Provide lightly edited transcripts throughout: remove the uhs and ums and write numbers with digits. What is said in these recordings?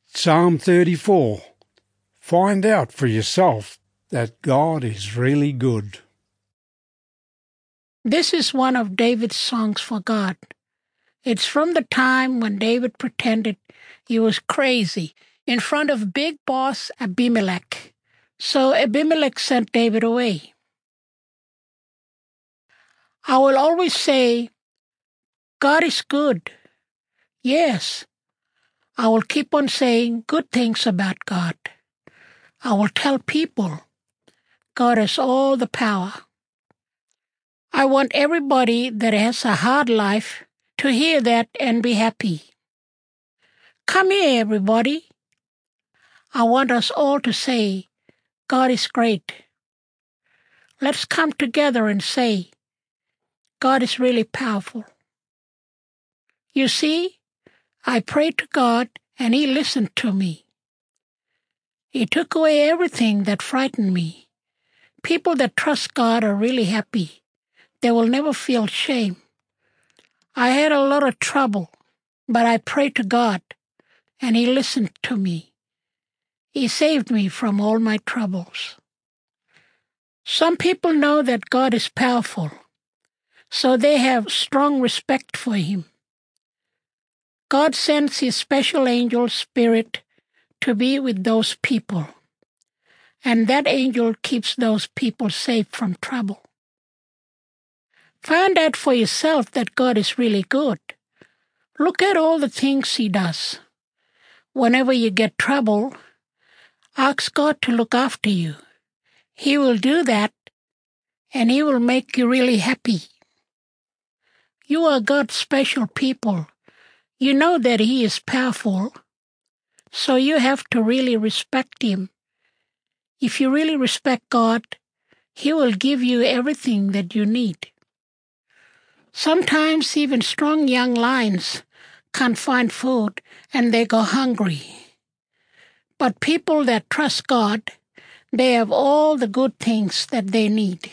Psalm 34. Find out for yourself that God is really good. This is one of David's songs for God. It's from the time when David pretended he was crazy in front of big boss Abimelech. So Abimelech sent David away. I will always say, God is good. Yes, I will keep on saying good things about God. I will tell people God has all the power. I want everybody that has a hard life to hear that and be happy. Come here, everybody. I want us all to say, God is great. Let's come together and say, God is really powerful. You see, I prayed to God and He listened to me. He took away everything that frightened me. People that trust God are really happy. They will never feel shame. I had a lot of trouble, but I prayed to God and He listened to me. He saved me from all my troubles. Some people know that God is powerful, so they have strong respect for Him. God sends His special angel spirit to be with those people, and that angel keeps those people safe from trouble. Find out for yourself that God is really good. Look at all the things He does. Whenever you get trouble, ask God to look after you. He will do that, and He will make you really happy. You are God's special people. You know that He is powerful, so you have to really respect Him. If you really respect God, He will give you everything that you need. Sometimes even strong young lions can't find food and they go hungry. But people that trust God, they have all the good things that they need.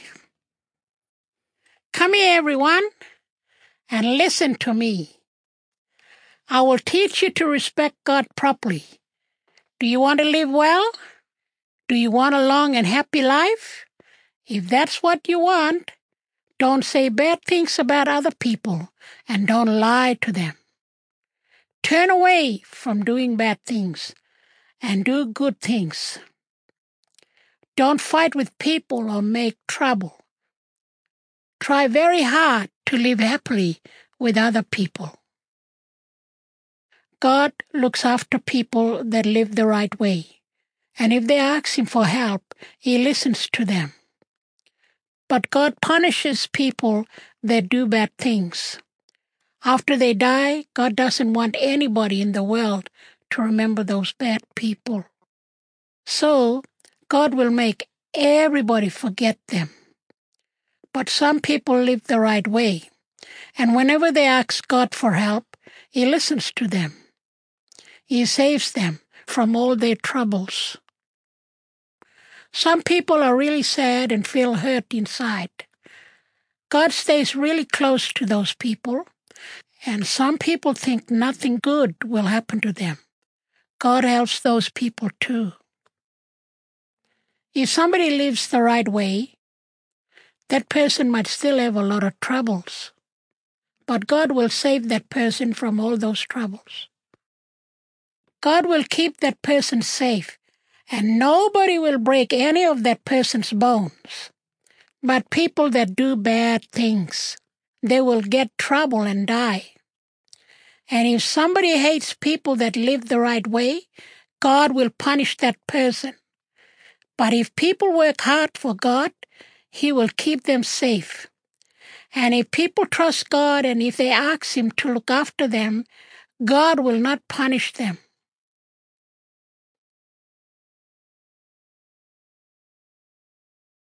Come here, everyone, and listen to me. I will teach you to respect God properly. Do you want to live well? Do you want a long and happy life? If that's what you want, don't say bad things about other people and don't lie to them. Turn away from doing bad things and do good things. Don't fight with people or make trouble. Try very hard to live happily with other people. God looks after people that live the right way, and if they ask Him for help, He listens to them. But God punishes people that do bad things. After they die, God doesn't want anybody in the world to remember those bad people. So, God will make everybody forget them. But some people live the right way, and whenever they ask God for help, He listens to them. He saves them from all their troubles. Some people are really sad and feel hurt inside. God stays really close to those people, and some people think nothing good will happen to them. God helps those people too. If somebody lives the right way, that person might still have a lot of troubles, but God will save that person from all those troubles. God will keep that person safe, and nobody will break any of that person's bones. But people that do bad things, they will get trouble and die. And if somebody hates people that live the right way, God will punish that person. But if people work hard for God, He will keep them safe. And if people trust God and if they ask Him to look after them, God will not punish them.